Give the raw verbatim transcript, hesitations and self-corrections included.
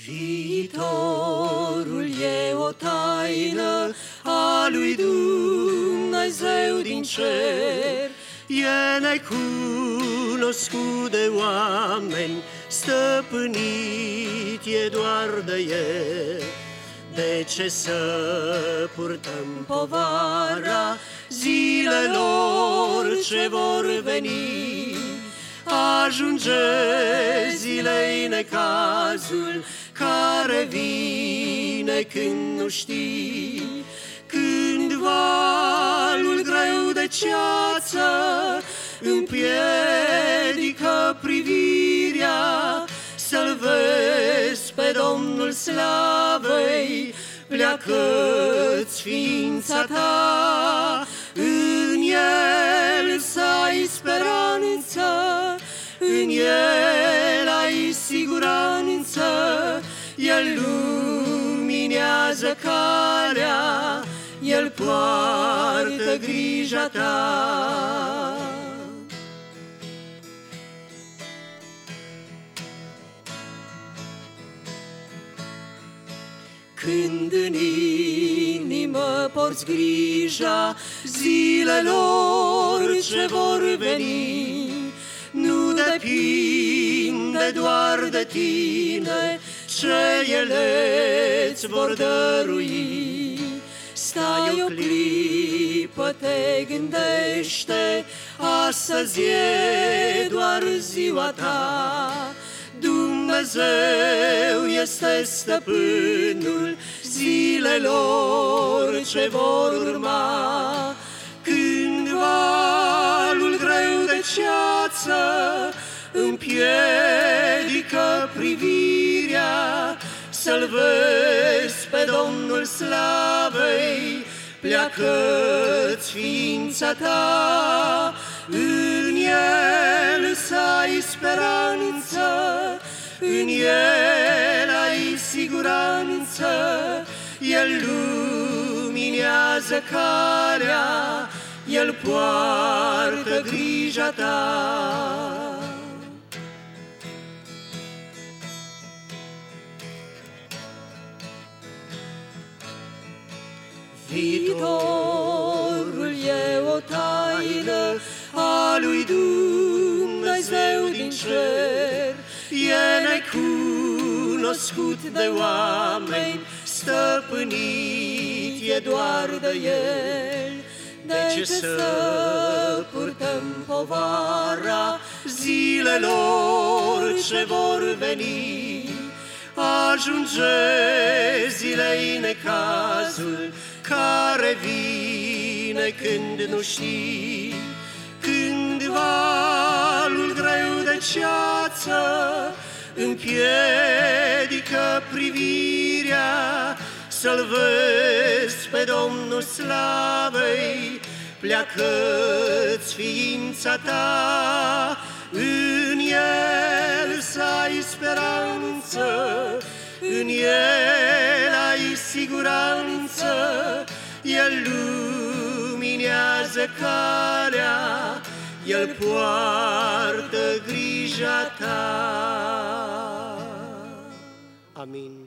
Viitorul e o taină a lui Dumnezeu din cer. E necunoscut de oameni, stăpânit e doar de El. De ce să purtăm povara zilelor ce vor veni? Ajunge zilei necazul care vine când nu știi, când valul greu de ceață împiedică privirea să-L vezi pe Domnul slavei. Pleacă-ți ființa ta, în El să ai speranță, în El ai siguranță. El luminează calea, El poartă grija ta. Când în inimă porți grija zilelor ce vor veni, nu depinde doar de tine ce ele-ți vor dărui. Stai o clipă, te gândește, astăzi e doar ziua ta. Dumnezeu este stăpânul zilelor ce vor urma. Când valul greu de ceață împiedică privirea să-L vezi pe Domnul slavei, pleacă-ți ființa ta, în El să ai speranță, în El ai siguranță. El luminează calea, El poartă grija ta. Viitorul e o taină a lui Dumnezeu din cer. E necunoscut de oameni, stăpânit e doar de El. De ce să purtăm povara zilelor ce vor veni? Ajunge zilei necazul care vine când nu știi, când valul greu de ceață împiedică privirea să-L vezi pe Domnul slavei. Pleacă-ți ființa ta, în El să ai speranță, în El ai siguranță. El luminează calea, El poartă grija ta. Amin.